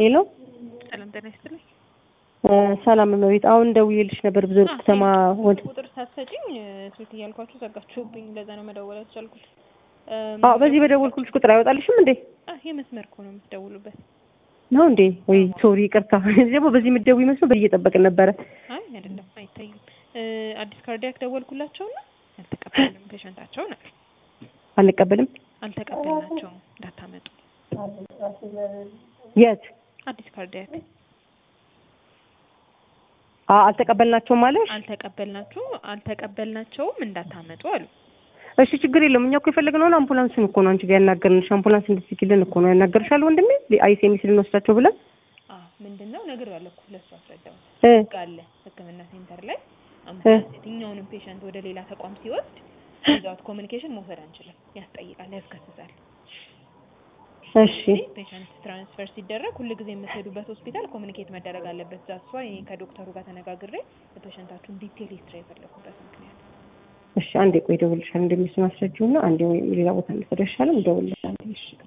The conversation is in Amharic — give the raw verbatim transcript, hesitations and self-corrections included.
ሄሎ ሰላም ጤና ይስጥልኝ። ሰላም መቤት አሁን ደውዬልሽ ነበር ብዙ ከተማ ወድ ቁጥር ሳትሰጪኝ ስልክ እያልኳችሁ ዘጋችሁብኝ። ለዛ ነው መደወል ያልቻልኩት። አዎ በዚህ በደወልኩልሽ ቁጥር አይወጣልሽም እንዴ? አህ የመስመር እኮ ነው የምትደውሉበት ነው እንዴ? ወይ ሶሪ ይቅርታ። ደግሞ በዚህ የምትደውይ መስሎ በየጠበቅን ነበረ። አይ አይደለም አይታይም። አዲስ ካርዲያክ ደወልኩላቸውና አልተቀበልንም ፔሸንታቸውን አሉ። አንቀበልም አልተቀበልናቸውም እንዳታመጡ። የት አዲስ ካርዲያክ አ አልተቀበልናቸውም ማለት አልተቀበልናቸው አልተቀበልናቸውም እንዳታመጡ አሉ። እሺ ችግር የለም እኛ እኮ የፈለግነው አምቡላንስን እኮ ነው አንቺ ጋር ያናገርንሽ አምቡላንስ እንድትልኪልን እኮ ነው ያናገርሻል ወንድሜ አይሲኤምሲ ልንወስዳቸው ብለን አዎ ምንድነው ነገር ያለኩ ለሱ አስረዳው እ ቃል ህክምና ሴንተር ላይ አምቡላንስ የትኛውንም ፔሸንት ወደ ሌላ ተቋም ሲወስድ ዊዛውት ኮሙኒኬሽን መውሰድ አንችልም ያስጠይቃል ያስከስሳል። እሺ ፔሸንት ትራንስፈር ሲደረግ ሁሉ ጊዜ የምትሄዱበት ሆስፒታል ኮሙኒኬት መደረግ አለበት። ዛሷ እኔ ከዶክተሩ ጋር ተነጋግሬ ለፔሸንታችሁን ዲቴል ሂስትሪ የፈለኩበት ምክንያት እሺ አንዴ ቆይ ደውልልሻለሁ እንደሚስማስረጁና አንዴ ወይ ሌላ ቦታ ልትደርሻለሁ ደውልልሻለሁ። እሺ